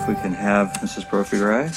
we can have Mrs. Brophy-Wright.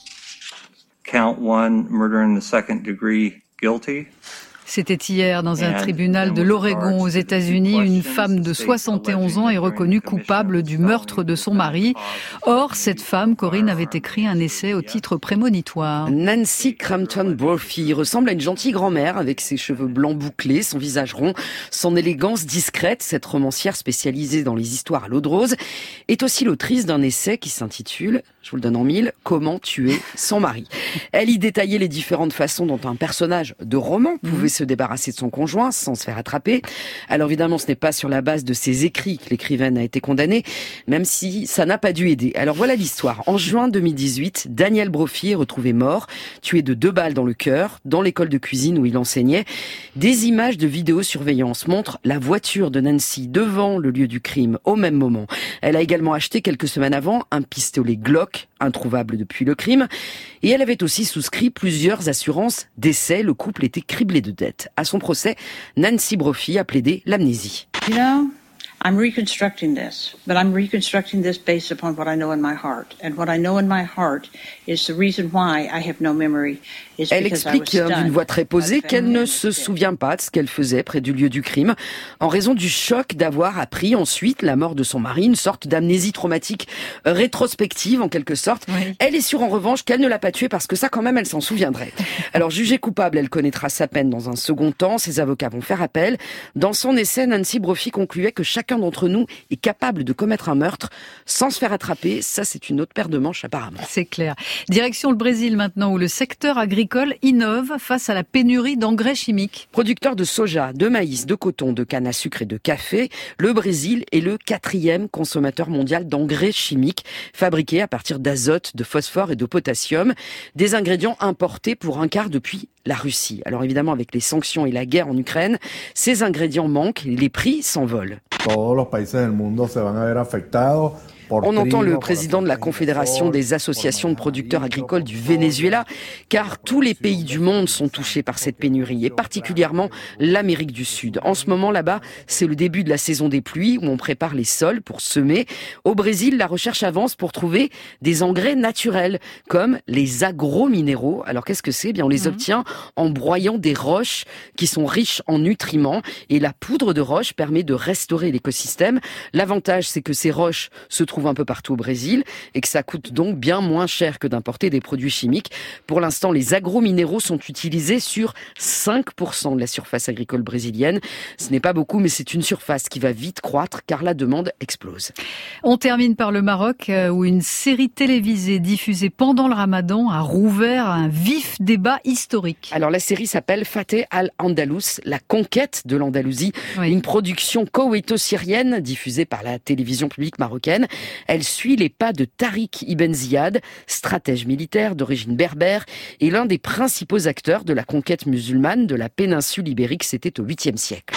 Count 1, murder in the second degree, guilty. C'était hier dans un tribunal de l'Oregon aux États-Unis. Une femme de 71 ans est reconnue coupable du meurtre de son mari. Or, cette femme, Corinne, avait écrit un essai au titre prémonitoire. Nancy Crampton Brophy ressemble à une gentille grand-mère avec ses cheveux blancs bouclés, son visage rond, son élégance discrète. Cette romancière spécialisée dans les histoires à l'eau de rose est aussi l'autrice d'un essai qui s'intitule, je vous le donne en mille, Comment tuer son mari. Elle y détaillait les différentes façons dont un personnage de roman pouvait se débarrasser de son conjoint sans se faire attraper. Alors évidemment, ce n'est pas sur la base de ses écrits que l'écrivaine a été condamnée, même si ça n'a pas dû aider. Alors voilà l'histoire. En juin 2018, Daniel Brophy est retrouvé mort, tué de 2 balles dans le cœur, dans l'école de cuisine où il enseignait. Des images de vidéosurveillance montrent la voiture de Nancy devant le lieu du crime au même moment. Elle a également acheté quelques semaines avant un pistolet Glock, introuvable depuis le crime, et elle avait aussi souscrit plusieurs assurances décès. Le couple était criblé de dettes. À son procès, Nancy Brophy a plaidé l'amnésie. You know, I'm reconstructing this, but I'm reconstructing this based upon what I know in my heart. And what I know in my heart is the reason why I have no memory. Elle explique d'une voix très posée qu'elle ne se souvient pas de ce qu'elle faisait près du lieu du crime, en raison du choc d'avoir appris ensuite la mort de son mari, une sorte d'amnésie traumatique rétrospective en quelque sorte. Oui. Elle est sûre en revanche qu'elle ne l'a pas tué parce que ça quand même elle s'en souviendrait. Alors jugée coupable, elle connaîtra sa peine dans un second temps, ses avocats vont faire appel. Dans son essai, Nancy Brophy concluait que chacun d'entre nous est capable de commettre un meurtre sans se faire attraper. Ça c'est une autre paire de manches apparemment. C'est clair. Direction le Brésil maintenant où le secteur agricole innove face à la pénurie d'engrais chimiques. Producteur de soja, de maïs, de coton, de canne à sucre et de café, le Brésil est le 4e consommateur mondial d'engrais chimiques fabriqués à partir d'azote, de phosphore et de potassium, des ingrédients importés pour un quart depuis la Russie. Alors évidemment, avec les sanctions et la guerre en Ukraine, ces ingrédients manquent et les prix s'envolent. Todos los países del mundo se van a ver afectados. On entend le président de la Confédération des associations de producteurs agricoles du Venezuela, car tous les pays du monde sont touchés par cette pénurie, et particulièrement l'Amérique du Sud. En ce moment, là-bas, c'est le début de la saison des pluies, où on prépare les sols pour semer. Au Brésil, la recherche avance pour trouver des engrais naturels, comme les agrominéraux. Alors qu'est-ce que c'est ? Eh bien, on les obtient en broyant des roches qui sont riches en nutriments, et la poudre de roche permet de restaurer l'écosystème. L'avantage, c'est que ces roches se trouvent un peu partout au Brésil et que ça coûte donc bien moins cher que d'importer des produits chimiques. Pour l'instant, les agrominéraux sont utilisés sur 5% de la surface agricole brésilienne. Ce n'est pas beaucoup, mais c'est une surface qui va vite croître car la demande explose. On termine par le Maroc où une série télévisée diffusée pendant le Ramadan a rouvert un vif débat historique. Alors la série s'appelle Fateh al-Andalus, la conquête de l'Andalousie, une production koweïto-syrienne diffusée par la télévision publique marocaine. Elle suit les pas de Tariq Ibn Ziyad, stratège militaire d'origine berbère et l'un des principaux acteurs de la conquête musulmane de la péninsule ibérique, c'était au 8e siècle.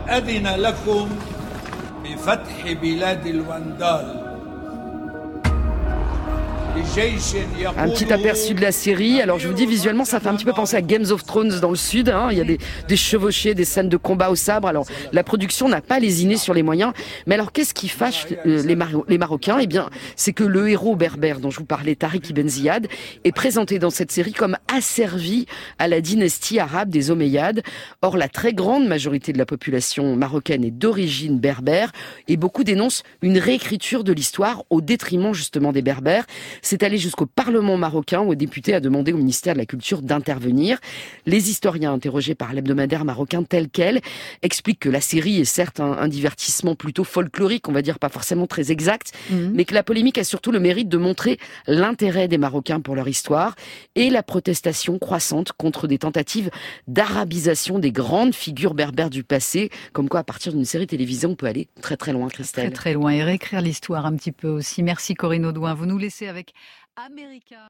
Un petit aperçu de la série. Alors je vous dis, visuellement ça fait un petit peu penser à Game of Thrones dans le sud, hein. Il y a des chevauchés, des scènes de combat au sabre. Alors la production n'a pas lésiné sur les moyens. Mais alors qu'est-ce qui fâche les Marocains ? Eh bien c'est que le héros berbère dont je vous parlais, Tariq Ibn Ziyad, est présenté dans cette série comme asservi à la dynastie arabe des Omeyyades. Or la très grande majorité de la population marocaine est d'origine berbère et beaucoup dénoncent une réécriture de l'histoire au détriment justement des berbères. C'est allé jusqu'au Parlement marocain où le député a demandé au ministère de la Culture d'intervenir. Les historiens interrogés par l'hebdomadaire marocain Tel Quel expliquent que la série est certes un divertissement plutôt folklorique, on va dire pas forcément très exact, mais que la polémique a surtout le mérite de montrer l'intérêt des Marocains pour leur histoire et la protestation croissante contre des tentatives d'arabisation des grandes figures berbères du passé, comme quoi à partir d'une série télévisée on peut aller très très loin, Christelle. Très très loin et réécrire l'histoire un petit peu aussi. Merci Corinne Audouin. Vous nous laissez avec America.